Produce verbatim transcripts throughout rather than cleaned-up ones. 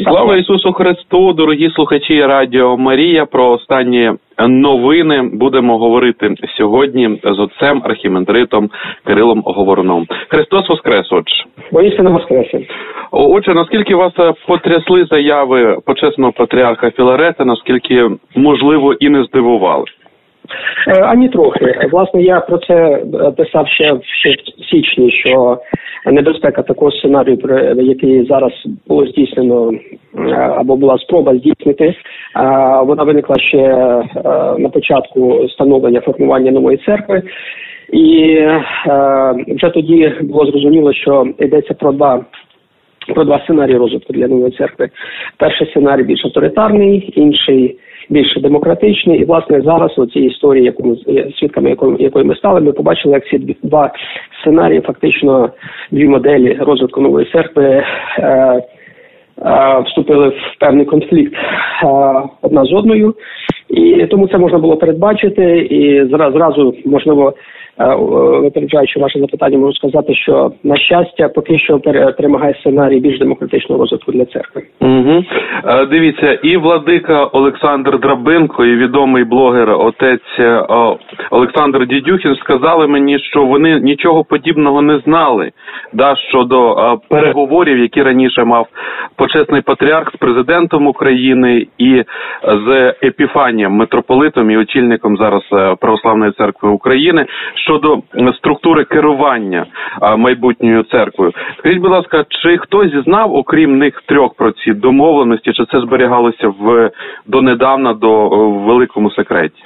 Слава Ісусу Христу, дорогі слухачі Радіо Марія. Про останні новини будемо говорити сьогодні з отцем архімандритом Кирилом Говоруном. Христос Воскрес, отче. Воістину Воскресе. Отже, наскільки вас потрясли заяви почесного патріарха Філарета, наскільки, можливо, і не здивували? Ані трохи. Власне, я про це писав ще в січні, що небезпека такого сценарію, який зараз було здійснено, або була спроба здійснити, вона виникла ще на початку становлення формування нової церкви. І вже тоді було зрозуміло, що йдеться про два, про два сценарії розвитку для нової церкви. Перший сценарій більш авторитарний, інший більш демократичний. І, власне, зараз у цій історії, яку ми, свідками якої, якої ми стали, ми побачили, як ці два сценарії, фактично дві моделі розвитку нової церкви е, е, вступили в певний конфлікт е, одна з одною. І тому це можна було передбачити. І зразу, можливо, випереджаючи ваше запитання, можу сказати, що, на щастя, поки що перемагає сценарій більш демократичного розвитку для церкви. Угу. Дивіться, і владика Олександр Драбенко, і відомий блогер отець Олександр Дідюхін сказали мені, що вони нічого подібного не знали, да, щодо переговорів, які раніше мав почесний патріарх з президентом України і з Епіфанієм, митрополитом і очільником зараз Православної церкви України, щодо структури керування майбутньою церквою. Скажіть, будь ласка, чи хтось знав, окрім них трьох, про ці домовленості, чи це зберігалося в донедавна до в великому секреті?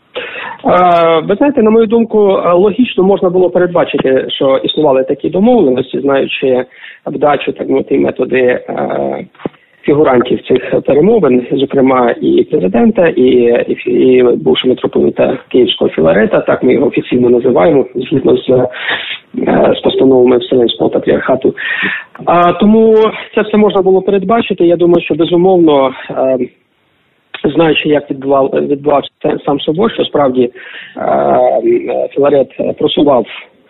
Ви знаєте, на мою думку, логічно можна було передбачити, що існували такі домовленості, знаючи вдачу, так мовити, методи фігурантів цих перемовин, зокрема і президента, і, і, і бувшого митрополита Київського Філарета, так ми його офіційно називаємо, згідно з, з постановами Вселенського патріархату. А, тому це все можна було передбачити. Я думаю, що безумовно, а, знаючи, як відбував, відбувався сам собою, що справді а, Філарет просував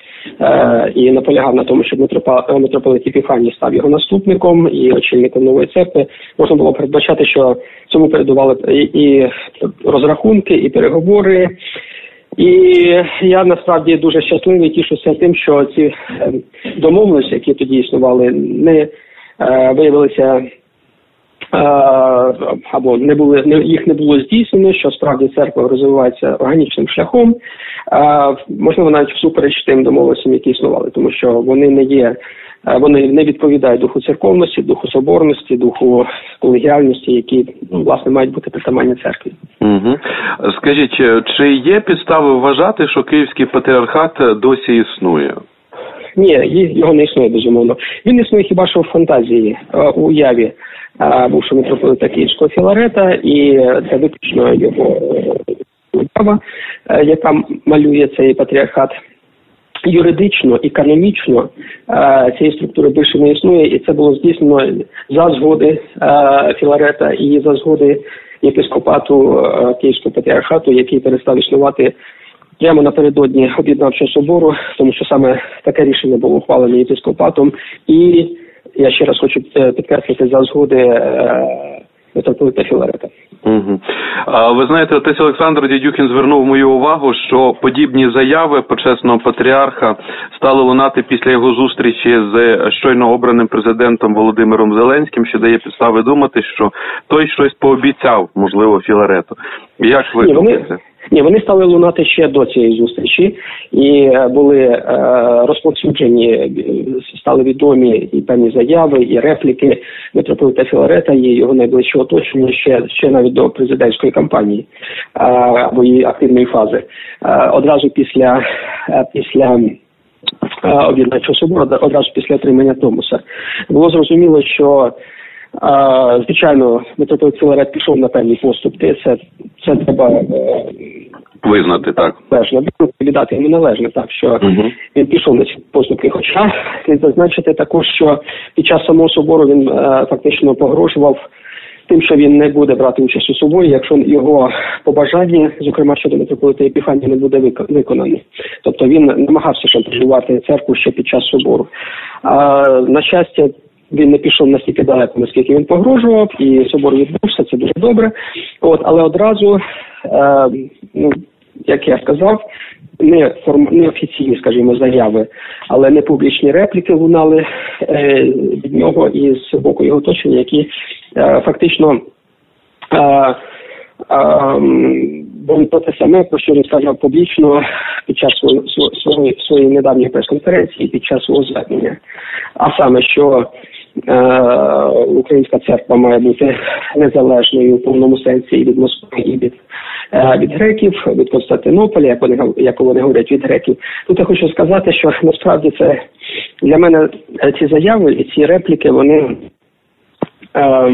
і наполягав на тому, щоб митрополит Епіфаній став його наступником і очільником нової церкви, можна було передбачати, що цьому передували і розрахунки, і переговори. І я насправді дуже щасливий, тішуся тим, що ці домовленості, які тоді існували, не виявилися або не були, їх не було здійснено, що справді церква розвивається органічним шляхом, можливо, навіть всупереч тим домовленостям, які існували, тому що вони не є, вони не відповідають духу церковності, духу соборності, духу колегіальності, які, ну, власне, мають бути притаманні церкві. Угу. Скажіть, чи є підстави вважати, що Київський патріархат досі існує? Ні, його не існує, безумовно. Він існує хіба що в фантазії, у уяві бувшого митрополита Київського Філарета, і це виключно його уява, яка малює цей патріархат. Юридично і канонічно цієї структури більше не існує, і це було здійснено за згоди Філарета і за згоди єпископату Київського патріархату, який перестав існувати прямо напередодні Об'єднавчого собору, тому що саме таке рішення було ухвалене єпископатом. І я ще раз хочу підкреслити за згоди митрополита Філарета. Угу. А ви знаєте, отець Олександр Дідюхін звернув мою увагу, що подібні заяви почесного патріарха стали лунати після його зустрічі з щойно обраним президентом Володимиром Зеленським, що дає підстави думати, що той щось пообіцяв, можливо, Філарету. Як ви Ні, думаєте? Вони... Ні, вони стали лунати ще до цієї зустрічі і були е, розповсюджені, стали відомі і певні заяви, і репліки митрополита Філарета і його найближчого оточення ще, ще навіть до президентської кампанії е, або її активної фази. Е, одразу після, е, після е, Об'єднавчого собору, одразу після отримання Томоса. Було зрозуміло, що А, звичайно, митрополит Філарет пішов на певні поступки, це, це треба е, визнати, так. Належно, віддати йому належно, так, що угу. Він пішов на ці поступки. Хоча слід зазначити також, що під час самого собору він е, фактично погрожував тим, що він не буде брати участь у соборі, якщо його побажання, зокрема щодо митрополита Епіфанія, не буде виконані. Тобто він намагався шантажувати церкву ще під час собору. А, на щастя, він не пішов настільки далеко, наскільки він погрожував, і собор відбувся, це дуже добре. От, але одразу, е, ну, як я сказав, не, форм... не офіційні, скажімо, заяви, але не публічні репліки лунали е, від нього і з боку його оточення, які е, фактично е, е, були про те саме, про що він сказав публічно під час своєї, своєї, своєї недавньої прес-конференції, під час свого звернення. А саме, що е, Українська церква має бути незалежною в повному сенсі і від Москви, і від від греків, від Константинополя, як вони, як вони говорять, від греків. Тут я хочу сказати, що насправді це для мене ці заяви і ці репліки, вони е,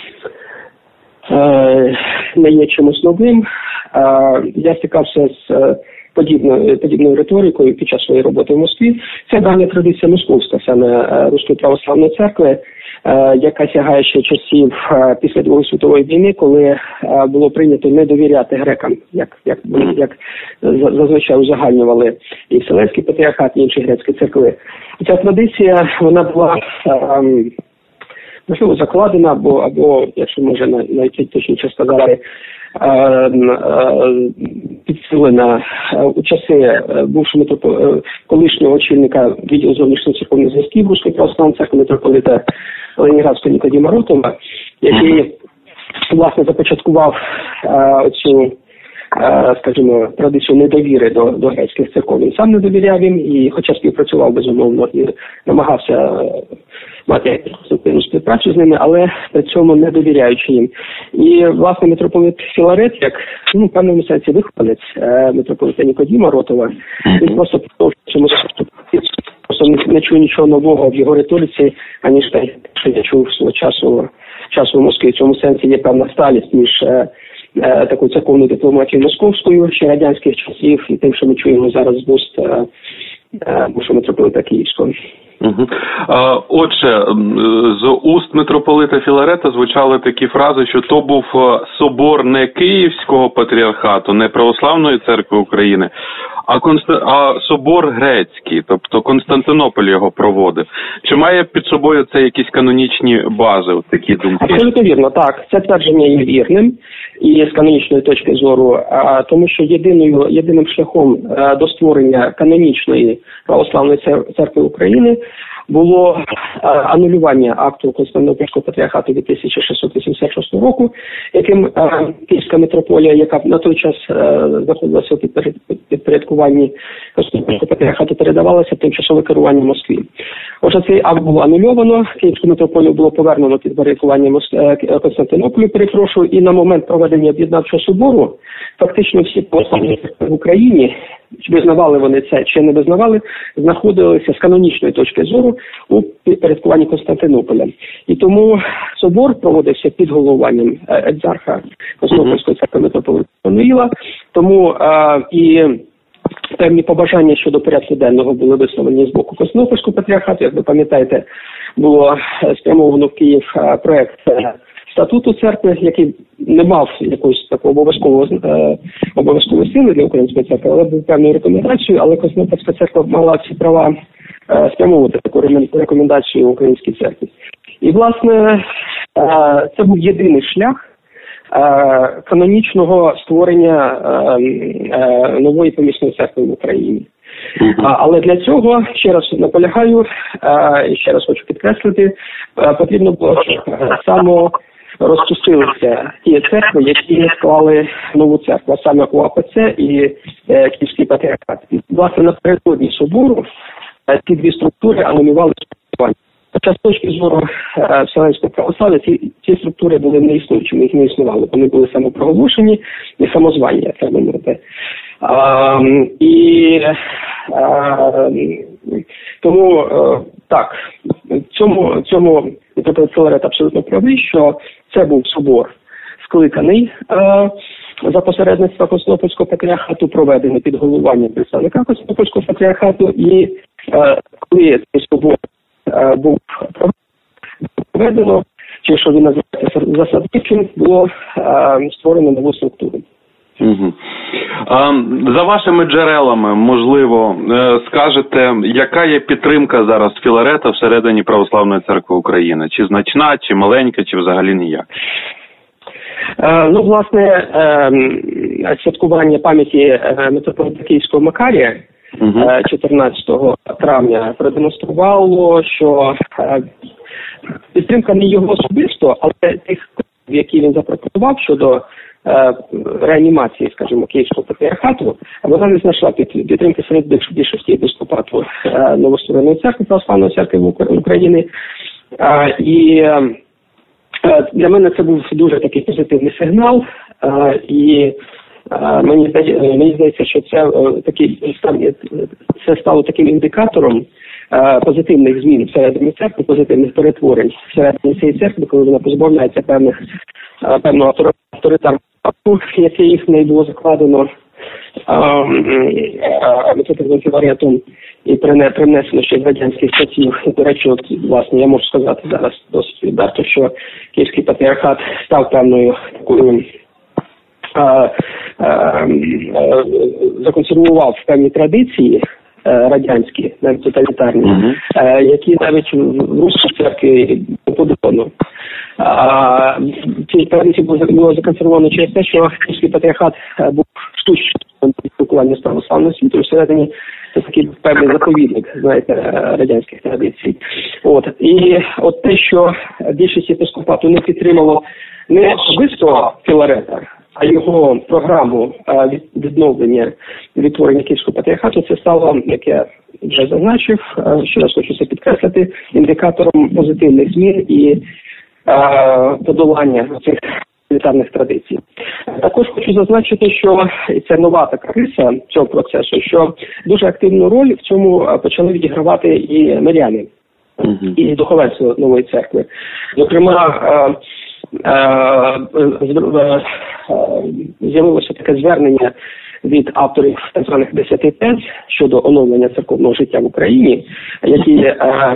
е, не є чимось новим. Е, я стикався з подібною, подібною риторикою під час своєї роботи в Москві. Це давня традиція московська, саме Руської православної церкви, яка сягає ще часів після Другої світової війни, коли було прийнято не довіряти грекам, як, як, як зазвичай узагальнювали і Вселенський патріархат, і інші грецькі церкви. Ця традиція, вона була, можливо, закладена, або, або якщо може навіть точніше сказати, підсилена у часи бувшого митрополита, колишнього очільника відділу зовнішніх церковних зв'язків Руської православної церкви митрополита Ленінградського Нікодіма Ротова, який, власне, започаткував цю, скажімо, традицію недовіри до, до грецьких церков. Він сам не довіряв їм, і хоча співпрацював, безумовно, і намагався мати конструктивну співпрацю з ними, але при цьому не довіряючи їм. І, власне, митрополит Філарет, як, ну, в певному сенсі вихованець митрополита Нікодіма Ротова, він просто продовжує просто не, не чув нічого нового в його риториці, аніж те, що я чув свого часу, часу в Москві. В цьому сенсі є певна сталість між е, е, такою церковною дипломатією московською ще радянських часів і тим, що ми чуємо зараз з вуст е, е, бувшого митрополита Київського. Угу. Отже, з уст митрополита Філарета звучали такі фрази, що то був собор не Київського патріархату, не Православної церкви України, а, конст... а собор грецький, тобто Константинополь його проводив. Чи має під собою це якісь канонічні бази, от такі думки? Абсолютно вірно, так. Це твердження є вірним і з канонічної точки зору, а, тому що єдиною, єдиним шляхом а, до створення канонічної Православної церкви України було а, анулювання акту Константинопольського патріархату від тисяча шістсот вісімдесят шостого року, яким а, Київська митрополія, яка на той час а, знаходилася у підпорядкуванні Константинопольського патріархату, передавалася тимчасове керування Москві. Отже, цей акт було анульовано, Київську митрополію було повернено під порядкування Мос... Константинополю, перепрошую, і на момент проведення об'єднавчого собору фактично всі православні в Україні, чи визнавали вони це, чи не визнавали, знаходилися з канонічної точки зору у підпорядкуванні Константинополя. І тому собор проводився під головуванням екзарха Константинопольської церкви митрополита Мануїла, тому а, і певні побажання щодо порядку денного були висловлені з боку Константинопольського патріархату. Як ви пам'ятаєте, було спрямовано в Київ проект статуту церкви, який не мав якоїсь такого обов'язкового е, обов'язкової сили для української церкви, але був певною рекомендацією, але Константинопольська церква мала ці права е, спрямовувати таку рекомендацію українській церкві. І, власне, е, це був єдиний шлях е, канонічного створення е, е, нової помісної церкви в Україні. Uh-huh. А, але для цього, ще раз наполягаю, е, ще раз хочу підкреслити, е, потрібно було, щоб само розпустилися ті церкви, які склали нову церкву, а саме УАПЦ і е, Київський патріархат. Власне, напередодні собору е, ці дві структури анулювали спілкування. Хоча з точки зору е, Вселенського православ'я ці, ці структури були неіснуючими, їх не існувало. Вони були самопроголошені і самозвані, як треба мовити. А, і а, тому а, так, цьому, цьому митрополит Філарет абсолютно правий, що це був собор скликаний а, за посередництва Константинопольського патріархату, проведений під головуванням представника Константинопольського патріархату, і а, коли цей собор а, був проведено, чи що він називається засадничим, було а, створено нову структуру. Угу. А, за вашими джерелами, можливо, скажете, яка є підтримка зараз Філарета всередині Православної Церкви України? Чи значна, чи маленька, чи взагалі ніяк? Ну, власне, святкування пам'яті митрополита Київського Макарія чотирнадцятого травня продемонструвало, що підтримка не його особисто, але тих, які він запропонував щодо реанімації, скажімо, Київського патріархату, вона не знайшла підтримки серед більшості єпископату Новоствореної церкви, Православної церкви України. І для мене це був дуже такий позитивний сигнал, і мені, мені здається, що це такий це стало таким індикатором позитивних змін всередині церкви, позитивних перетворень всередині цієї церкви, коли вона позбавляється певних певного авторитарного, який в неї було закладено митрополитом Філаретом і принесено ще з радянських часів. До речі, от, власне, я можу сказати зараз досить відверто, що Київський патріархат став певною такою, а, а, а, законсервував певні традиції радянські, навіть тоталітарні, uh-huh. які навіть в Руській церкві подобано. Ці традиції було законсервовано через те, що Київський патріархат був штучним спілкуванням з православним світом, всередині це такий певний заповідник, знаєте, радянських традицій. От. І от те, що більшість єпископату не підтримало не особисто Філарета, а його програму відновлення, відтворення Київського патріархату, це стало, як я вже зазначив, ще раз хочу це підкреслити, індикатором позитивних змін і подолання цих тоталітарних традицій. Також хочу зазначити, що це нова така риса цього процесу, що дуже активну роль в цьому почали відігравати і миряни, uh-huh. і духовенство Нової церкви. Зокрема, з'явилося таке звернення від авторів так званих десяти тез щодо оновлення церковного життя в Україні, які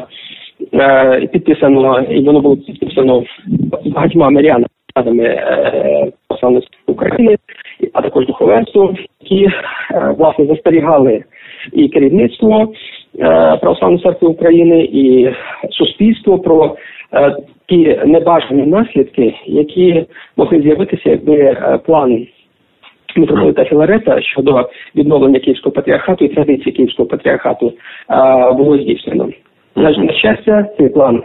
підписано, і воно було підписано багатьма мирянами Православної церкви України, а також духовенство, які, власне, застерігали і керівництво Православної церкви України, і суспільство про ті небажані наслідки, які могли з'явитися, якби план митрополита Філарета щодо відновлення Київського патріархату і традиції Київського патріархату було здійснено. На щастя, цей план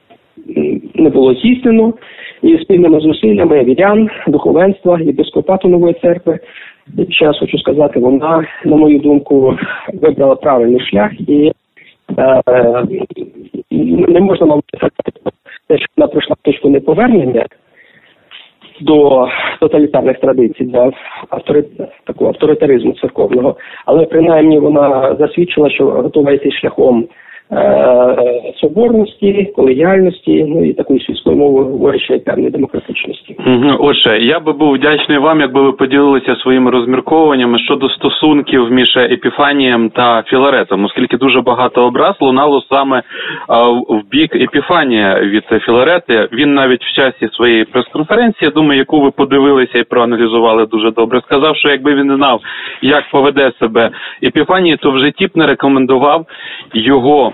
не було здійснено, і спільними зусиллями вірян, духовенства, єпископату Нової церкви, ще раз хочу сказати, вона, на мою думку, вибрала правильний шлях, і е, не можна, мабуть, сказати, що вона пройшла точку неповернення до тоталітарних традицій, до авторит... такого авторитаризму церковного, але принаймні вона засвідчила, що готова йти шляхом е- соборності, колегіальності, ну і такої світською мовою говорячи, певної демократичності. Отже, я би був вдячний вам, якби ви поділилися своїми розмірковуваннями щодо стосунків між Епіфанієм та Філаретом, оскільки дуже багато образ лунало саме а, в бік Епіфанія від Філарета. Він навіть в часі своєї прес-конференції, думаю, яку ви подивилися і проаналізували дуже добре, сказав, що якби він не знав, як поведе себе Епіфаній, то в житті б не рекомендував його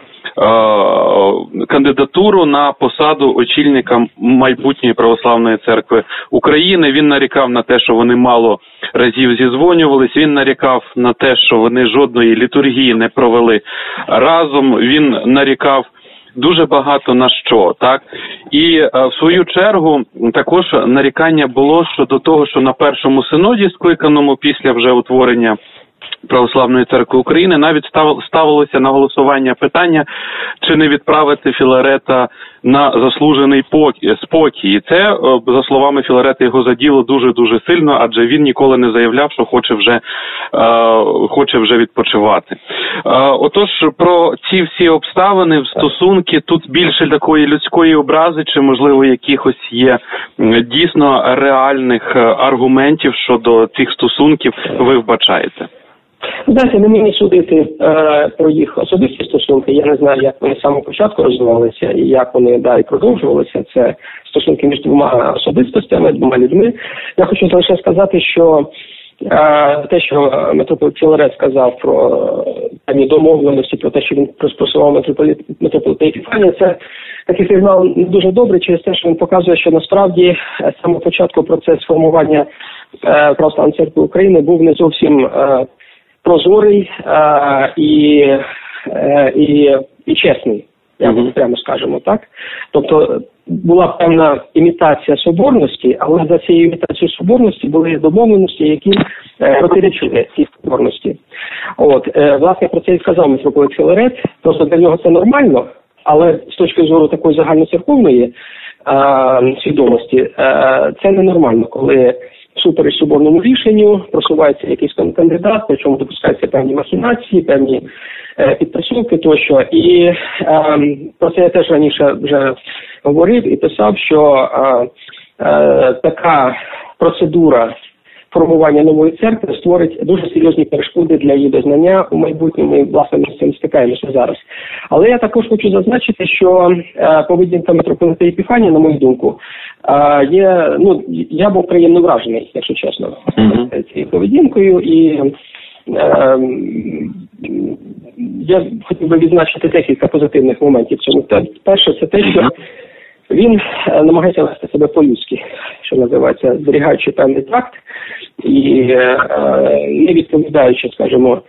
кандидатуру на посаду очільника майбутньої Православної церкви України. Він нарікав на те, що вони мало разів зізвонювались, він нарікав на те, що вони жодної літургії не провели разом, він нарікав дуже багато на що, так? І в свою чергу також нарікання було щодо того, що на першому синоді, скликаному після вже утворення Православної церкви України, навіть ставилося на голосування питання, чи не відправити Філарета на заслужений спокій. І це, за словами Філарета, його заділо дуже-дуже сильно, адже він ніколи не заявляв, що хоче вже, е, хоче вже відпочивати. Е, отож, про ці всі обставини, стосунки, тут більше такої людської образи, чи, можливо, якихось є дійсно реальних аргументів щодо цих стосунків, ви вбачаєте? Знаєте, не мені судити е, про їх особисті стосунки. Я не знаю, як вони з самого початку розвивалися і як вони далі продовжувалися. Це стосунки між двома особистостями, двома людьми. Я хочу лише сказати, що те, що митрополит Філарет сказав про певні домовленості, про те, що він просував митрополит, митрополита Епіфанія, це такий сигнал не дуже добрий через те, що він показує, що насправді з самого початку процес формування Православної церкви України був не зовсім прозорий і, і, і чесний. Я mm-hmm. прямо скажемо так. Тобто була певна імітація соборності, але за цією імітацією соборності були домовленості, які е, протирічили цій соборності. От, е, власне, про це і сказав митрополит Філарет. Просто для нього це нормально, але з точки зору такої загальноцерковної е, свідомості, е, це ненормально, коли всупереч соборному рішенню просувається якийсь кандидат, причому допускаються певні махінації, певні е, підтасовки тощо. І е, про це я теж раніше вже говорив і писав, що е, е, така процедура формування нової церкви створить дуже серйозні перешкоди для її дознання у майбутньому, і, власне, ми з цим стикаємося зараз. Але я також хочу зазначити, що е, поведінка митрополита Епіфанія, на мою думку, е, є, ну, я був приємно вражений, якщо чесно, mm-hmm. цією поведінкою, і е, я хотів би відзначити декілька позитивних моментів в цьому. Перше, це те, що він намагається вести себе по-людськи, що називається, зберігаючи певний такт і е, не відповідаючи, скажімо,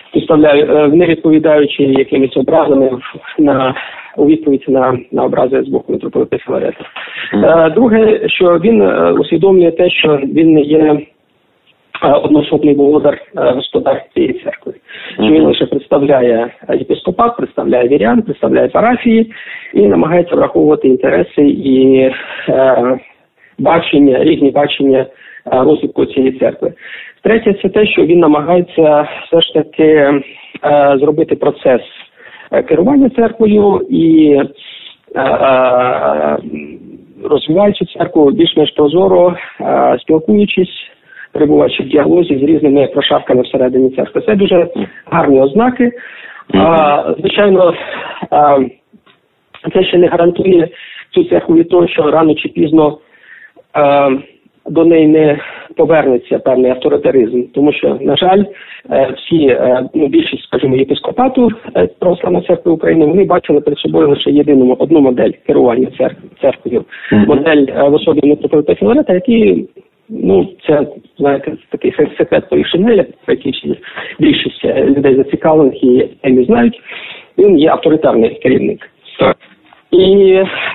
не відповідаючи якимись образами на, у відповідь на, на образи з боку митрополита Філарета. Е, друге, що він усвідомлює те, що він не є одноособний володар, господар цієї церкви. Що він лише представляє єпископат, представляє вірян, представляє парафії і намагається враховувати інтереси і е, бачення, різні бачення розвитку цієї церкви. Третє, це те, що він намагається все ж таки е, зробити процес керування церквою і е, е, розвиваючи церкву більш-менш прозоро, е, спілкуючись, перебуваючи в діалозі з різними прошарками всередині церкви. Це дуже гарні ознаки. Mm-hmm. А, звичайно, а, це ще не гарантує цю церкву від того, що рано чи пізно а, до неї не повернеться певний авторитаризм. Тому що, на жаль, всі, ну, більшість, скажімо, єпископату Православної церкви України, вони бачили перед собою лише єдину одну модель керування церквою. Mm-hmm. Модель в особі митрополита Філарета, який, ну, це, знаєте, такий секрет Полішинеля, про який всі більшість людей зацікавлених і не знають. Він є авторитарний керівник. Так. І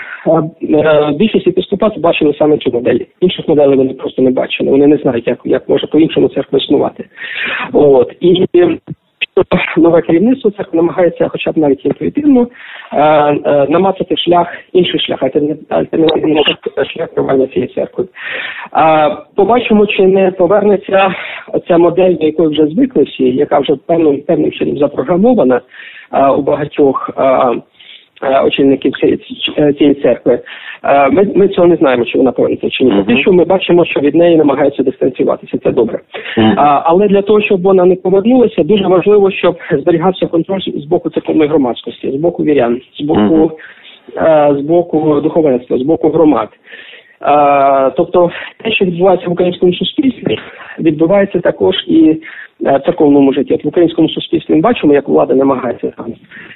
е, більшість єпископатів бачили саме цю модель. Інших моделей вони просто не бачили. Вони не знають, як, як може по-іншому церква існувати. От. І нове керівництво церкви намагається, хоча б навіть інтуїтивно, е, е, намацати шлях, інший шлях, альтернативний шлях керування цієї церкви. Е, побачимо, чи не повернеться ця модель, до якої вже звикли всі, яка вже певним, певним чином запрограмована е, у багатьох е, очільників цієї, цієї церкви. Ми, ми цього не знаємо, чи вона повернеться чи ні. Uh-huh. Те, що ми бачимо, що від неї намагаються дистанціюватися, це добре. Uh-huh. А, але для того, щоб вона не повернулася, дуже важливо, щоб зберігався контроль з боку церковної громадськості, з боку вірян, з боку, uh-huh. а, з боку духовенства, з боку громад. А, тобто те, що відбувається в українському суспільстві, відбувається також і в церковному житті. От в українському суспільстві ми бачимо, як влада намагається там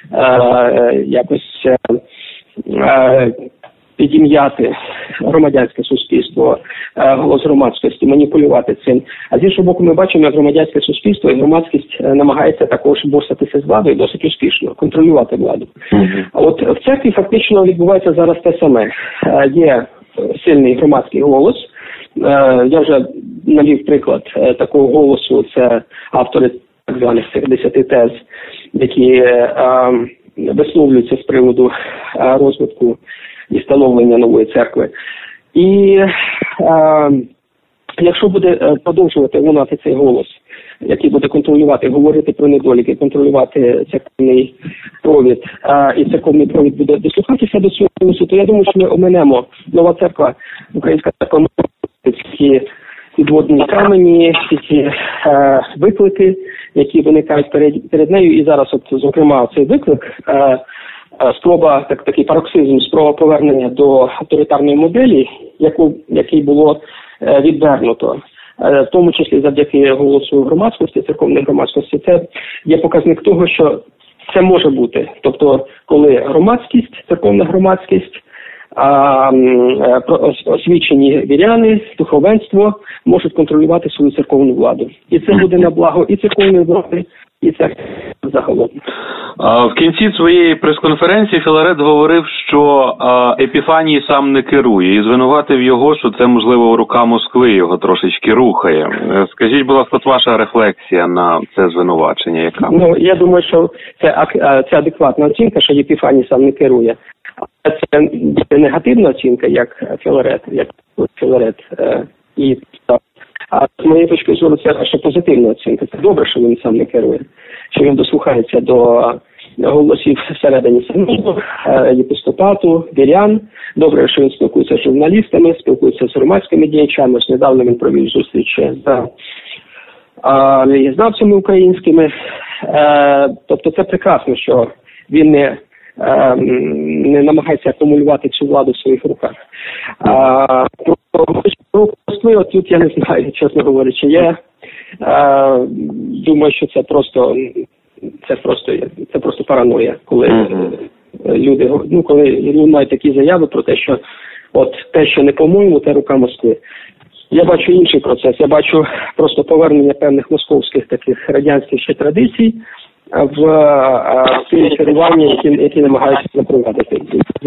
е, якось е, підім'яти громадянське суспільство, е, голос громадськості, маніпулювати цим. А з іншого боку, ми бачимо, як громадянське суспільство і громадськість намагається також борсатися з владою досить успішно, контролювати владу. Mm-hmm. А от в церкві фактично відбувається зараз те саме. Е, є сильний громадський голос. Я вже навів приклад такого голосу, це автори так званих цих десяти тез, які е, висловлюються з приводу розвитку і становлення нової церкви. І е, якщо буде продовжувати лунати цей голос, який буде контролювати, говорити про недоліки, контролювати церковний провід, а, і церковний провід буде дослухатися до цього голосу, то я думаю, що ми оминемо нова церква, українська церква, ці підводні камені, всі ці е, виклики, які виникають перед, перед нею. І зараз, от, зокрема, цей виклик, е, е, спроба, так, такий пароксизм, спроба повернення до авторитарної моделі, яку, який було е, відвернуто в тому числі завдяки голосу громадськості, церковної громадськості, це є показник того, що це може бути. Тобто, коли громадськість, церковна громадськість, а освічені віряни, духовенство можуть контролювати свою церковну владу. І це буде на благо і церковної влади, і церкви загалом. В кінці своєї прес-конференції Філарет говорив, що Епіфаній сам не керує, і звинуватив його, що це, можливо, рука Москви його трошечки рухає. Скажіть, будь ласка, це рефлексія на це звинувачення яка? Ну, я думаю, що це, це адекватна оцінка, що Епіфаній сам не керує. Це негативна оцінка, як Філарет, як Філарет е, і а з моєї точки зору це ще позитивна оцінка. Це добре, що він сам не керує, що він дослухається до голосів всередині синоду, е, єпископату, вірян. Добре, що він спілкується з журналістами, спілкується з громадськими діячами. Ось недавно він провів зустріч з релігієзнавцями українськими. Е, тобто це прекрасно, що він не не намагається акумулювати цю владу в своїх руках. А, про Москви, от тут я не знаю, чесно говорячи. Я а, думаю, що це просто це просто це просто параноя, коли mm-hmm. люди, ну коли мають такі заяви про те, що от те, що не по-моєму, це рука Москви. Я бачу інший процес. Я бачу просто повернення певних московських таких радянських ще традицій в тій керуванні, які, які намагаються запровадити.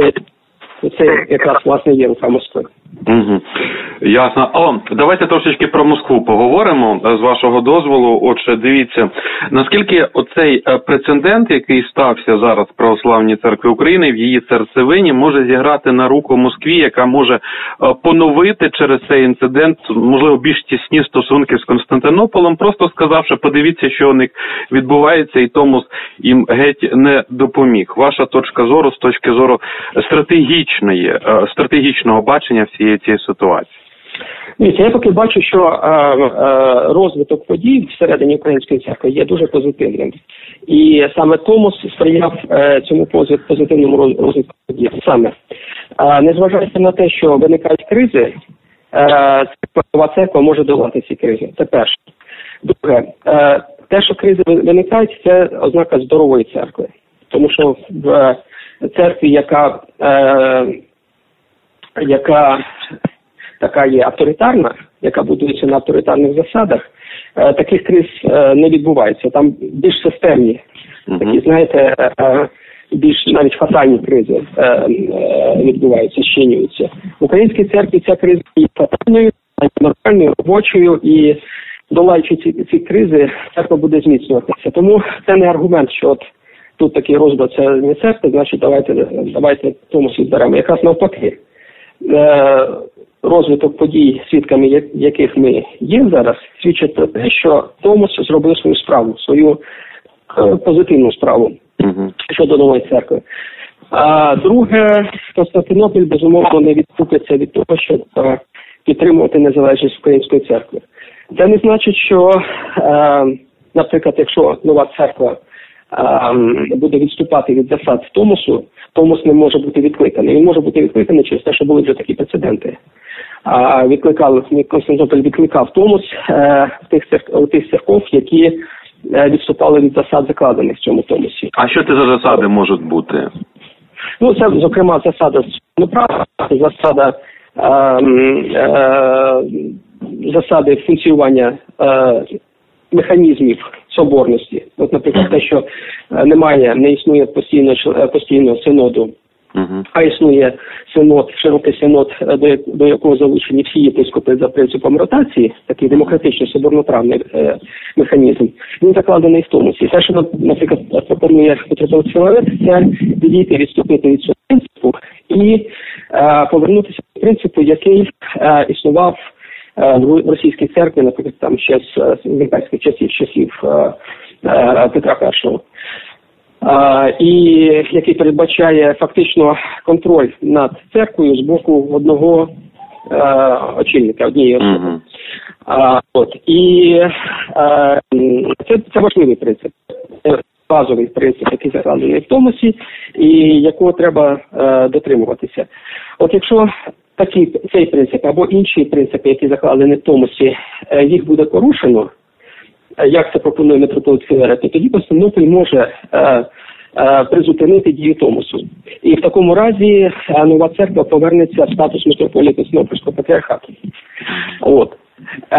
Це якраз, власне, є рука Москви. Угу. Ясно. О, давайте трошечки про Москву поговоримо, з вашого дозволу. Отже, дивіться, наскільки оцей прецедент, який стався зараз в Православній Церкві України, в її серцевині, може зіграти на руку Москві, яка може поновити через цей інцидент, можливо, більш тісні стосунки з Константинополем, просто сказавши, подивіться, що у них відбувається, і Томос їм геть не допоміг. Ваша точка зору з точки зору стратегічної, стратегічного бачення всієї цієї ситуації? Я поки бачу, що е, е, розвиток подій всередині Української церкви є дуже позитивним. І саме Томос сприяв е, цьому позитивному розвитку подій. Саме, е, незважаючи на те, що виникають кризи, е, церква, церква може долати ці кризи. Це перше. Друге, е, те, що кризи виникають, це ознака здорової церкви. Тому що в церкві, яка е, яка така є авторитарна, яка будується на авторитарних засадах, е, таких криз е, не відбувається. Там більш системні, uh-huh. такі, знаєте, е, більш навіть фатальні кризи е, е, відбуваються, щинюються. В Українській церкві ця криза є фатальною, нормальною, робочою, і долаючи ці, ці кризи, церква буде зміцнюватися. Тому це не аргумент, що от тут такий розбрат, це не церква, значить давайте, давайте Томос відберемо. Якраз навпаки. Е, розвиток подій, свідками яких ми є зараз, свідчить про те, що Томос зробив свою справу, свою е, позитивну справу uh-huh. щодо нової церкви. А друге, Константинополь, безумовно, не відступиться від того, щоб е, підтримувати незалежність Української церкви. Це не значить, що, е, наприклад, якщо нова церква е, буде відступати від засад Томосу, Томос не може бути відкликаний. Він може бути відкликаний через те, що були вже такі прецеденти. А відкликав, Константинополь відкликав Томос е, в тих, у тих церков, які е, відступали від засад, закладених в цьому Томосі. А що це за засади можуть бути? Ну, це, зокрема, засада права, засада, е, е, засади функціонування е, механізмів соборності. От, наприклад, те, що немає, не існує постійно, постійного синоду, uh-huh. а існує синод, широкий синод, до, до якого залучені всі єпископи за принципом ротації, такий демократичний соборноправний е, механізм, він закладений в Томосі. Те, що, наприклад, пропонує митрополит Філарет, це відійти, відступити від цього принципу і е, повернутися до принципу, який е, існував в російській церкві, наприклад, там ще з імперських часів, часів Петра Першого. І який передбачає фактично контроль над церквою з боку одного очільника, однієї особи. Uh-huh. А, от. І а, це, це важливий принцип, це базовий принцип, який закладений в Томосі, і якого треба а, дотримуватися. От якщо такий, цей принцип або інші принципи, які закладені в Томосі, їх буде порушено, як це пропонує митрополит Філарет, то тоді Константинополь може е, е, призупинити дію Томосу. І в такому разі е, нова церква повернеться в статус митрополії Константинопольського патріархату. От. Е,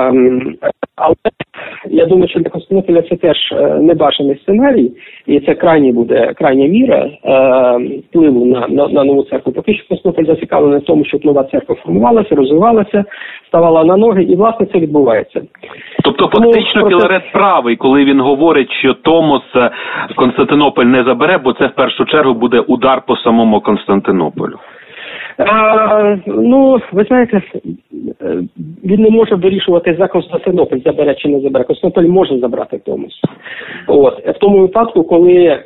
але я думаю, що для Константинополя це теж небажаний сценарій, і це крайня буде крайня міра е, впливу на, на, на нову церкву. Поки що Константинополь зацікавлений в тому, щоб нова церква формувалася, розвивалася, ставала на ноги, і, власне, це відбувається. Тобто, фактично, Тому, Філарет це... правий, коли він говорить, що Томос Константинополь не забере, бо це в першу чергу буде удар по самому Константинополю. А, ну, ви знаєте, він не може вирішувати за Константинополь, забере чи не забере. Константинополь може забрати Томос. От. В тому випадку, коли е,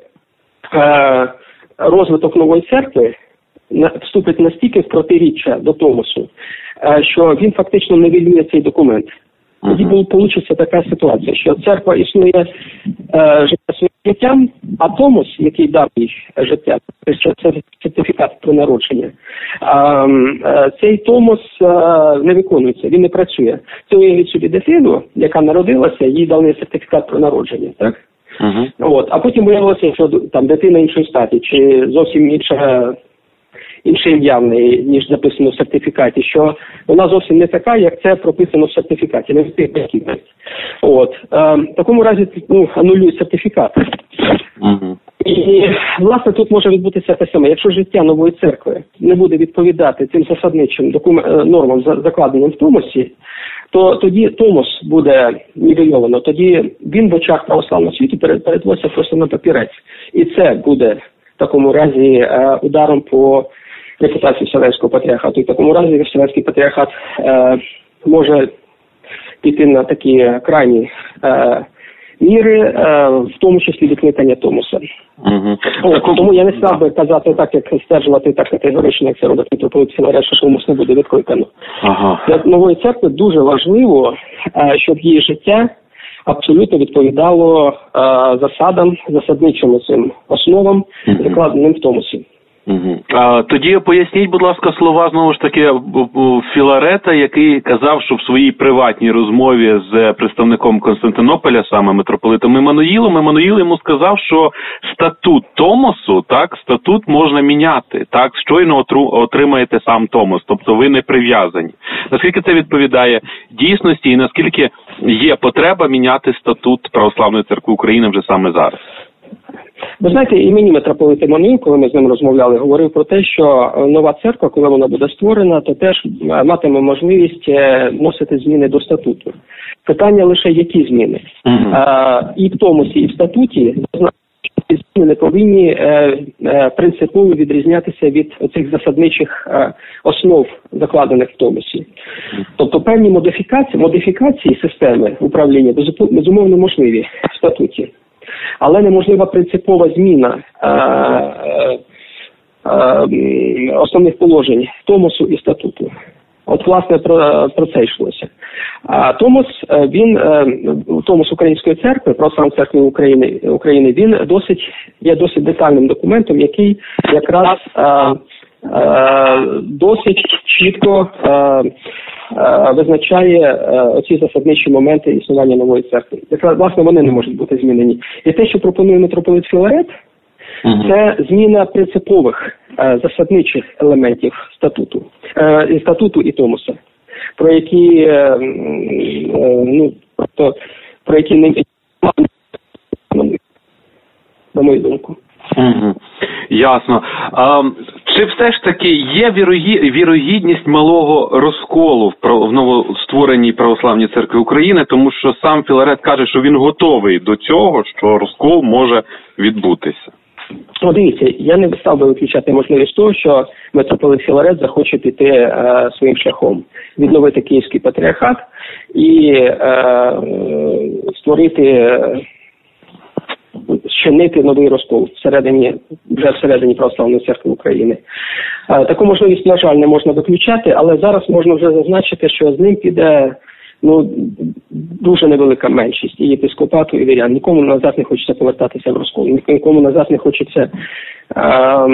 розвиток нової церкви вступить настільки в протиріччя до Томосу, е, що він фактично нівелює цей документ. Тоді вийде така ситуація, що церква існує е, життя своїм життям, а Томос, який дав їй життя, це сертифікат про народження, е, е, цей Томос е, не виконується, він не працює. Це уявіть собі дитину, яка народилася, їй дали сертифікат про народження, так? Uh-huh. От. А потім виявилося, що там дитина іншої статі, чи зовсім інша... інше ім'я в неї, ніж записано в сертифікаті, що вона зовсім не така, як це прописано в сертифікаті, не в тих батьків. От. Е, в такому разі, ну, анулюють сертифікат. Uh-huh. І, власне, тут може відбутися те саме. Якщо життя нової церкви не буде відповідати цим засадничим докум... нормам, закладеним в Томосі, то тоді Томос буде нівельовано, тоді він в очах православного світу перетвориться просто на папірець. І це буде в такому разі е, ударом по репутації Вселенського патріархату. І в такому разі Вселенський патріархат е, може піти на такі крайні е, міри, е, в тому числі відкликання Томоса. Угу. От, тому я не став би казати так, як стверджувати так категорично, як це робить митрополит Філарет, що Томос не буде відкликано. Ага. Для нової церкви дуже важливо, е, щоб її життя абсолютно відповідало е, засадам, засадничим цим основам, угу. закладеним в Томосі. Угу. А, тоді поясніть, будь ласка, слова знову ж таки Філарета, який казав, що в своїй приватній розмові з представником Константинополя, саме митрополитом Іммануїлом, Іммануїл йому сказав, що статут Томосу, так, статут можна міняти, так, щойно отримаєте сам Томос, тобто ви не прив'язані. Наскільки це відповідає дійсності і наскільки є потреба міняти статут Православної Церкви України вже саме зараз? Ви знаєте, і мені митрополит Іммануїл, коли ми з ним розмовляли, говорив про те, що нова церква, коли вона буде створена, то теж матиме можливість вносити зміни до статуту. Питання лише, які зміни. Uh-huh. А, і в Томосі, і в статуті ці зміни повинні е, е, принципово відрізнятися від оцих засадничих е, основ, закладених в Томосі. Uh-huh. Тобто певні модифікації, модифікації системи управління безумовно можливі в статуті. Але неможлива принципова зміна е, е, е, основних положень Томосу і статуту. От, власне, про, про це йшлося. А Томос, він, Томос Української церкви, Православної церкви України, України, він досить, є досить детальним документом, який якраз е, е, досить чітко е, визначає оці засадничі моменти існування нової церкви. Якраз, власне, вони не можуть бути змінені. І те, що пропонує митрополит Філарет, uh-huh. це зміна принципових засадничих елементів статуту, і статуту і Томоса, про які, ну, просто, про які не на мою думку. Угу. Ясно. А, чи все ж таки є вірогідність малого розколу в, в новоствореній Православній Церкві України, тому що сам Філарет каже, що він готовий до цього, що розкол може відбутися? Ну, дивіться, я не став би виключати можливість того, що митрополит Філарет захоче піти е, своїм шляхом, відновити Київський патріархат і е, створити, е, щинити новий розкол всередині, вже всередині Православної Церкви України. Е, таку можливість, на жаль, не можна виключати, але зараз можна вже зазначити, що з ним піде ну, дуже невелика меншість і єпископату, і вірян. Нікому назад не хочеться повертатися в розкол, нікому назад не хочеться е,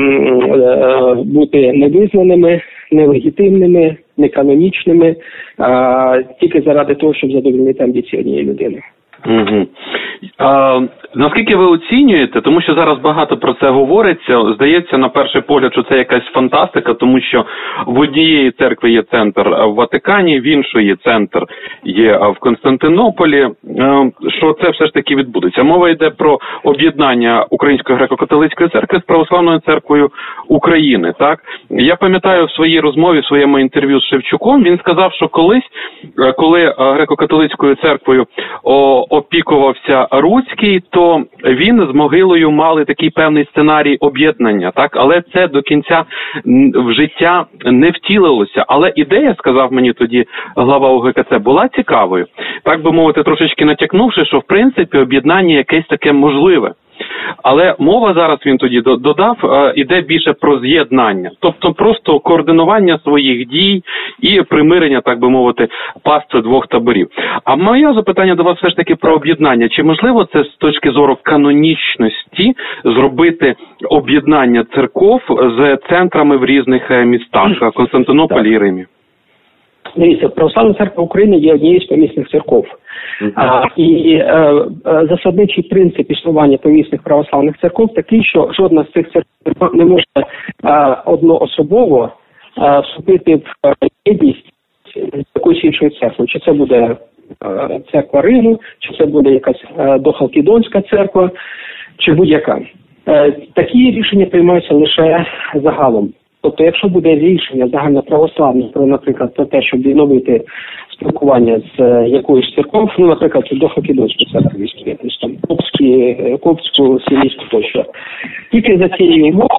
е, бути невизнаними, нелегітимними, неканонічними, е, тільки заради того, щоб задовольнити амбіції однієї людини. Угу. А, наскільки ви оцінюєте, тому що зараз багато про це говориться, здається на перший погляд, що це якась фантастика, тому що в однієї церкви є центр в Ватикані, в іншої центр є в Константинополі, що це все ж таки відбудеться. Мова йде про об'єднання Української греко-католицької церкви з Православною церквою України. Так, я пам'ятаю в своїй розмові, в своєму інтерв'ю з Шевчуком, він сказав, що колись, коли греко-католицькою церквою опікувався Руцький, то він з Могилою мали такий певний сценарій об'єднання, так, але це до кінця в життя не втілилося. Але ідея, сказав мені тоді глава У Ге Ка Це, була цікавою. Так би мовити, трошечки натякнувши, що в принципі об'єднання якесь таке можливе. Але мова зараз, він тоді додав, іде більше про з'єднання. Тобто просто координування своїх дій і примирення, так би мовити, пастви двох таборів. А моє запитання до вас все ж таки про об'єднання. Чи можливо це з точки зору канонічності зробити об'єднання церков з центрами в різних містах, Константинополі і Римі? Дивіться, Православна церква України є однією з помісних церков. Uh-huh. А, і е, е, засадничий принцип існування помісних православних церков такий, що жодна з цих церков не може е, одноособово е, вступити в єдність з якоюсь іншою церквою. Чи це буде е, церква Риму, чи це буде якась е, дохалкідонська церква, чи будь-яка. Е, такі рішення приймаються лише загалом. Тобто, якщо буде рішення загальноправославне про, наприклад, про те, щоб відновити спілкування з якоюсь церков, ну, наприклад, до Хакідонської церкви, якусь там Копські, Копську, Сирійську тощо. Тільки за цієї умови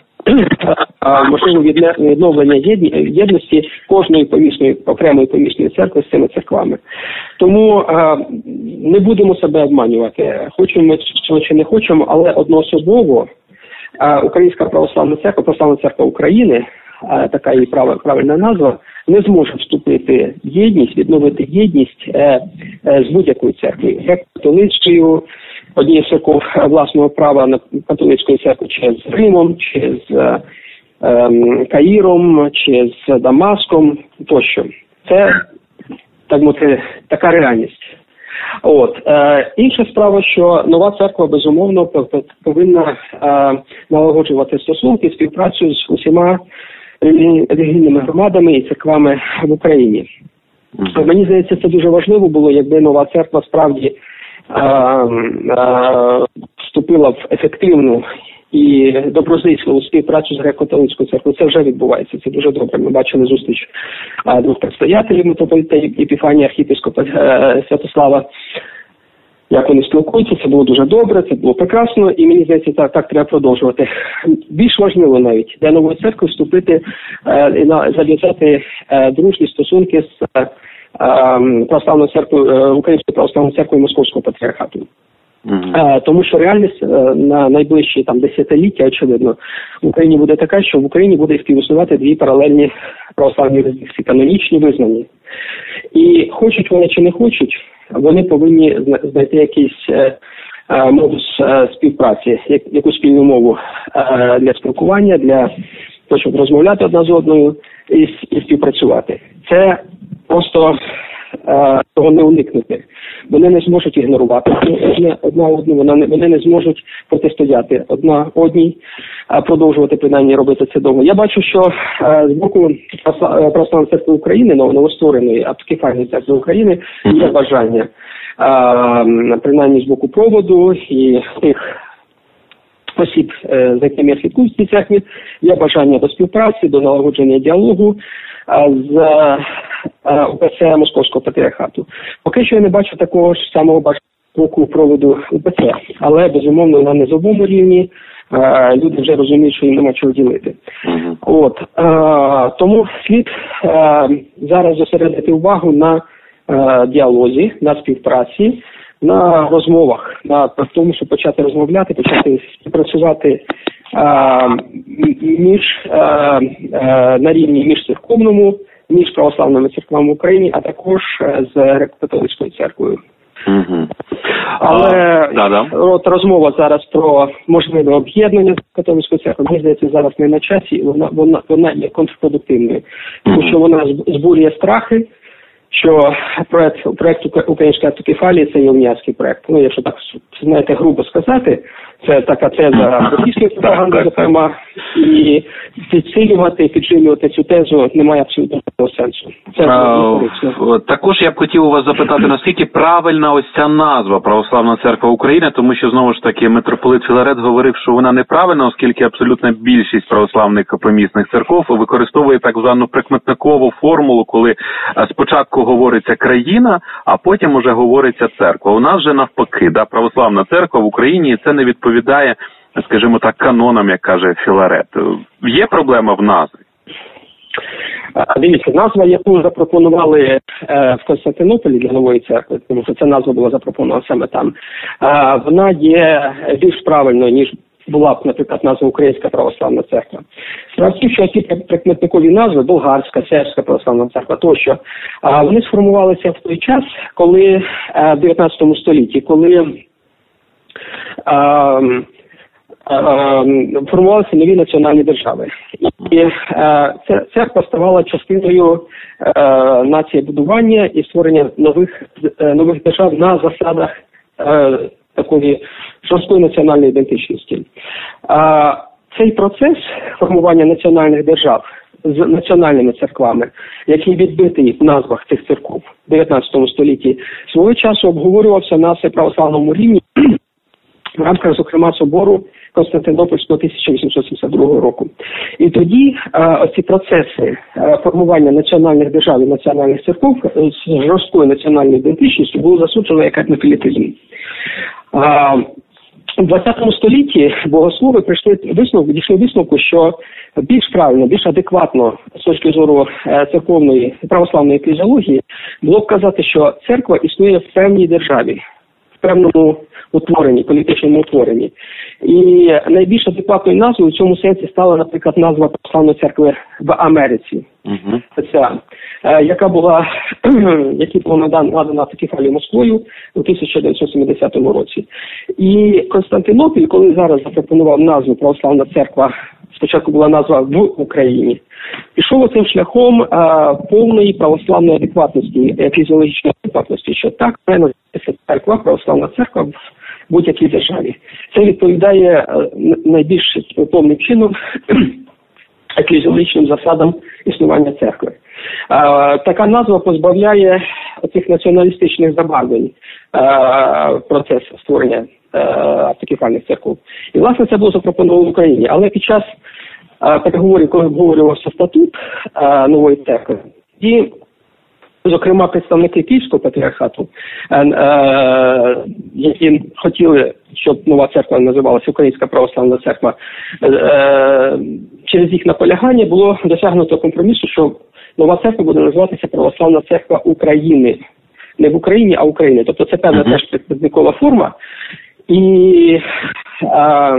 можливо відновлення єдності кожної помісної, окремої помісної церкви з цими церквами. Тому не будемо себе обманювати. Хочемо цього чи не хочемо, але одноособово Українська православна церква, Православна церква України, така її правильна назва, не зможе вступити в єдність, відновити єдність з будь-якою церквою. Греко-католицькою, однією з церков власного права на католицької церкви, чи з Римом, чи з Каїром, чи з Дамаском тощо. Це, так мовити, така реальність. От е, інша справа, що нова церква безумовно повинна е, налагоджувати стосунки, співпрацю з усіма релігійними громадами і церквами в Україні. Mm-hmm. Мені здається, це дуже важливо було, якби нова церква справді е, е, вступила в ефективну і доброзичливу співпрацю з греко-католицькою церквою. Це вже відбувається, це дуже добре. Ми бачили зустріч а, двох предстоятелів, митрополита Епіфанія, архієпископа е, Святослава. Як вони спілкуються, це було дуже добре, це було прекрасно, і мені здається, так, так треба продовжувати. Більш важливо навіть для нової церкви вступити е, і зав'язати е, дружні стосунки з е, православною церквою, е, Українською православною церквою Московського патріархату. Mm-hmm. Тому що реальність на найближчі там десятиліття, очевидно, в Україні буде така, що в Україні буде співіснувати дві паралельні православні юрисдикції, канонічні, визнані. І хочуть вони чи не хочуть, вони повинні знайти якийсь е, е, модус е, співпраці, як, якусь спільну мову е, для спілкування, для того, щоб розмовляти одна з одною і, і співпрацювати. Це просто того не уникнути. Вони не зможуть ігнорувати одна, одна одну, вони не зможуть протистояти одна одній, продовжувати принаймні робити це довго. Я бачу, що з боку Православної церкви України, новоствореної Апокефальної церкви України, є бажання, принаймні з боку проводу і тих осіб, з якими я слідкую в цій церкві, є бажання до співпраці, до налагодження діалогу з УПЦ Московського патріархату. Поки що я не бачу такого ж самого бажання з боку проводу УПЦ, але, безумовно, на низовому рівні люди вже розуміють, що їм нема чого ділити. Uh-huh. От, тому слід зараз зосередити увагу на діалозі, на співпраці, на розмовах, на тому, щоб почати розмовляти, почати співпрацювати а, між, а, а, на рівні міжцерковному, між православними церквами в Україні, а також з Греко-католицькою церквою. Угу. Але а, да, да. от розмова зараз про можливе об'єднання з католицькою церквою, мені здається, зараз не на часі, вона, вона, вона є контрпродуктивною, тому що вона збурює страхи, що проект, проект Української автокефалії – це є уніатський проект. Ну, якщо так, знаєте, грубо сказати, це така теза російської пропаганди, зокрема, і підсилювати, підживлювати цю тезу немає абсолютно сенсу. Це а, також я б хотів у вас запитати, наскільки правильна ось ця назва Православна Церква України, тому що, знову ж таки, митрополит Філарет говорив, що вона неправильна, оскільки абсолютна більшість православних помісних церков використовує так звану прикметникову формулу, коли спочатку говориться країна, а потім уже говориться церква. У нас же навпаки, да, Православна Церква в Україні, і це не відповідає, скажімо так, канонам, як каже Філарет. Є проблема в назві? Дивіться, назва, яку запропонували е, в Константинополі для нової церкви, тому що ця назва була запропонована саме там, е, вона є більш правильною, ніж була б, наприклад, назва Українська Православна Церква. Справді в тім, що ці прикметникові назви, Болгарська, Сербська Православна Церква тощо, е, вони сформувалися в той час, коли е, в дев'ятнадцятому столітті, коли е, формувалися нові національні держави. І е, церква ставала частиною е, націєбудування і створення нових, е, нових держав на засадах е, такої жорсткої національної ідентичності. Е, цей процес формування національних держав з національними церквами, який відбитий в назвах цих церков в дев'ятнадцятому столітті, свого часу обговорювався на всеправославному рівні в рамках, зокрема, собору Константинопольського тисяча вісімсот сімдесят другого року. І тоді е, оці процеси е, формування національних держав і національних церков з жорсткою національною ідентичністю було засуджено як етнофілітизм. Е, У двадцятому столітті богослови прийшли висновку, дійшли висновку, що більш правильно, більш адекватно з точки зору е, церковної православної фізіології було б казати, що церква існує в певній державі, в певному утворенні, політичному утворенні. І найбільш адекватною назвою в цьому сенсі стала, наприклад, назва Православної церкви в Америці, uh-huh. ця, яка була, який була надана автокефалію Москвою у тисяча дев'ятсот сімдесятому році. І Константинополь, коли зараз запропонував назву Православна церква, спочатку була назва в Україні, пішов цим шляхом а, повної православної адекватності, фізіологічної адекватності, що так має називатися церква, Православна церква в будь-якій державі. Це відповідає а, найбільш повним чином фізіологічним засадам існування церкви. А, така назва позбавляє цих націоналістичних забарвлень процесу створення автокефальних церков. І, власне, це було запропоновано в Україні. Але під час переговорів, коли обговорювався статут а, нової церкви, і, зокрема, представники Київського патріархату, а, а, які хотіли, щоб нова церква називалася Українська Православна Церква, а, через їх наполягання було досягнуто компромісу, що нова церква буде називатися Православна Церква України. Не в Україні, а в Україні. Тобто це певна uh-huh. теж прикметникова форма. І а,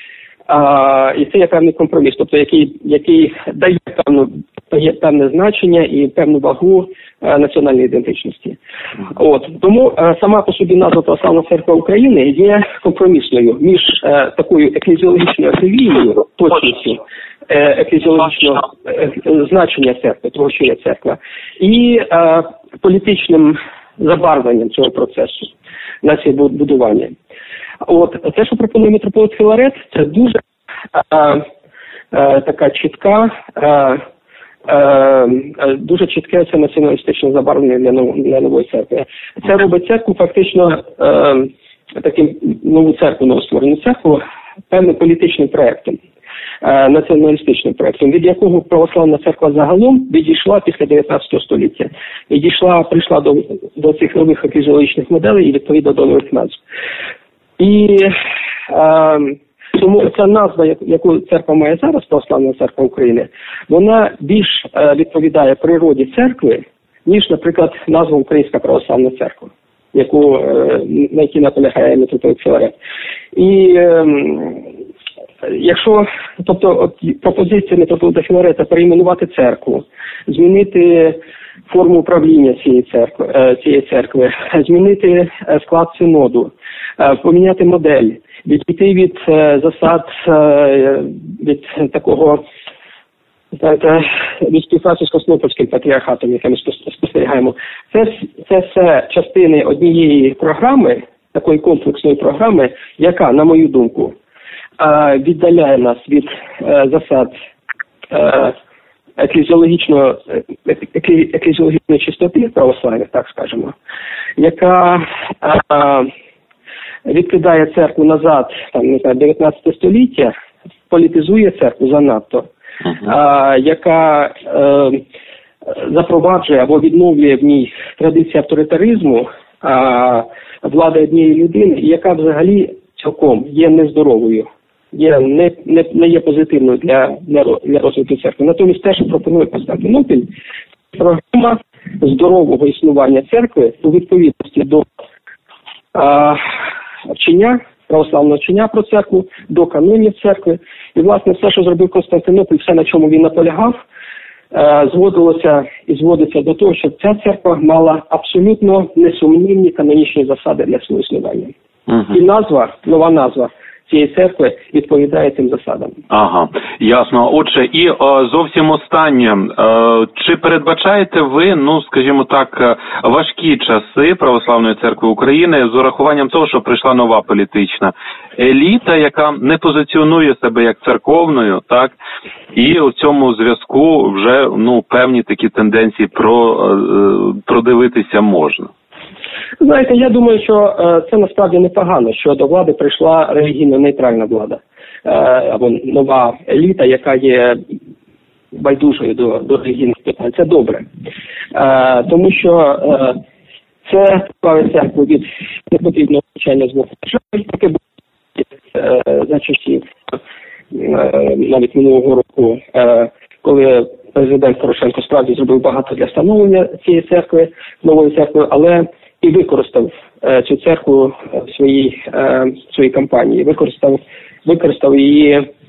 А, і це є певний компроміс, тобто який, який дає певну, дає певне значення і певну вагу а, національної ідентичності. От тому а, сама по собі назва Православна Церква України є компромісною між а, такою еклезіологічною релігією, точністю еклезіологічного значення церкви, того, що є церква, і а, політичним забарвленням цього процесу націєбудування. От те, що пропонує митрополит Філарет, це дуже а, а, така чітка, а, а, дуже чітке це націоналістичне забарвлення для, нов, для нової церкви. Це робить церкву фактично а, таким нову церкву, новостворену церкву, певним політичним проєктом, а, націоналістичним проєктом, від якого православна церква загалом відійшла після дев'ятнадцятого століття. Відійшла, прийшла до, до цих нових фізіологічних моделей і відповідно до нових назв. І е, тому ця назва, яку церква має зараз, Православна Церква України, вона більш е, відповідає природі церкви, ніж, наприклад, назва Українська Православна Церква, яку, е, на якій наполягає митрополит Філарет. І е, якщо, тобто, от, пропозиція митрополита Філарета перейменувати церкву, змінити форму управління цієї церкви, цієї церкви, змінити склад синоду, поміняти модель, відійти від засад, від такого, знаєте, від співпраці з Константинопольським патріархатом, який ми спостерігаємо. Це, це все частини однієї програми, такої комплексної програми, яка, на мою думку, віддаляє нас від засад еклезіологічної еклезіологічної чистоти православ'я, так скажемо, яка відкидає церкву назад, там, не знаю, дев'ятнадцяте століття, політизує церкву занадто, uh-huh. яка е, запроваджує або відновлює в ній традиції авторитаризму, а, влади однієї людини, і яка взагалі цілком є нездоровою, є, не, не, не є позитивною для, для, для розвитку церкви. Натомість те, що пропонує Константинопіль, програма здорового існування церкви у відповідності до а, вчення, православного вчення про церкву, до канонів церкви. І, власне, все, що зробив Константинополь, все, на чому він наполягав, зводилося і зводиться до того, щоб ця церква мала абсолютно несумнівні канонічні засади для свого існування. Uh-huh. І назва, нова назва цієї церкви відповідає цим засадам. Ага, ясно. Отже, і о, зовсім останнє. Е, чи передбачаєте ви, ну, скажімо так, важкі часи Православної церкви України з урахуванням того, що прийшла нова політична еліта, яка не позиціонує себе як церковною, так? І у цьому зв'язку вже, ну, певні такі тенденції про, е, продивитися можна? Знаєте, я думаю, що е, це насправді непогано, що до влади прийшла релігійно-нейтральна влада, е, або нова еліта, яка є байдужою до, до релігійних питань. Це добре. Е, тому що е, це позбавить церкву від непотрібного втручання з боку держави, яке було е, за часів е, навіть минулого року, е, коли президент Порошенко справді зробив багато для встановлення цієї церкви, нової церкви, але і використав е, цю церкву в своїй, е, в своїй кампанії, використав, використав її,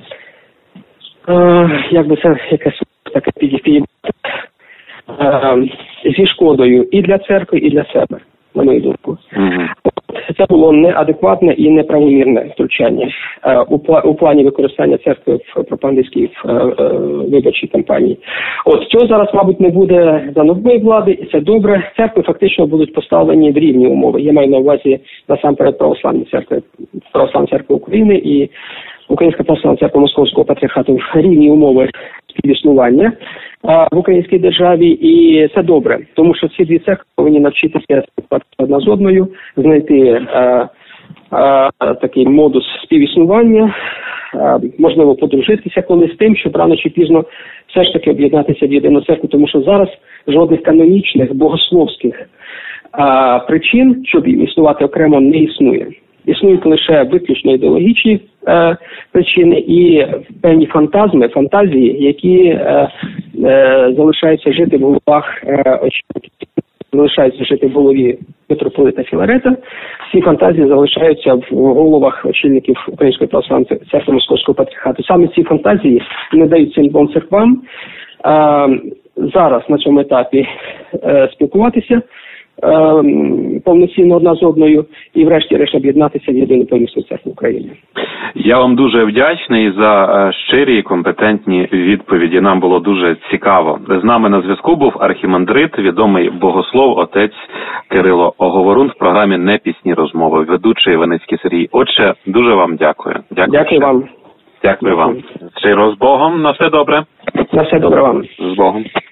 е, як би це якесь таке підійти, е, зі шкодою і для церкви, і для себе, на мою думку. Mm-hmm. Це було неадекватне і неправомірне втручання е, у, пла, у плані використання церкви в пропагандистській е, е, виборчій кампанії. От цього зараз, мабуть, не буде за нової влади, і це добре. Церкви фактично будуть поставлені в рівні умови. Я маю на увазі насамперед православні церкви, православна церква України і Українська православна церква Московського патріархату в рівні умови співіснування в українській державі, і це добре, тому що ці дві церкви повинні навчитися співпрацювати одна з одною, знайти а, а, такий модус співіснування, а, можливо, подружитися колись з тим, щоб рано чи пізно все ж таки об'єднатися в єдину церкву, тому що зараз жодних канонічних, богословських а, причин, щоб існувати окремо, не існує. Існують лише виключно ідеологічні е, причини і певні фантазми, фантазії, які е, е, залишаються жити в головах е, очільників, залишаються жити в голові митрополита Філарета. Ці фантазії залишаються в головах очільників Української православної церкви Московського патріархату. Саме ці фантазії не дають цим двом церквам е, зараз на цьому етапі е, спілкуватися повноцінно одна з одною і врешті-решт об'єднатися в єдину помісну церкву України. Я вам дуже вдячний за щирі і компетентні відповіді. Нам було дуже цікаво. З нами на зв'язку був архімандрит, відомий богослов, отець Кирило Оговорун в програмі «Непісні розмови», ведучий Іваницький Сергій. Отче, дуже вам дякую. Дякую, дякую вам. Дякую вам. Щиро з Богом. На все добре. На все добре вам. З Богом.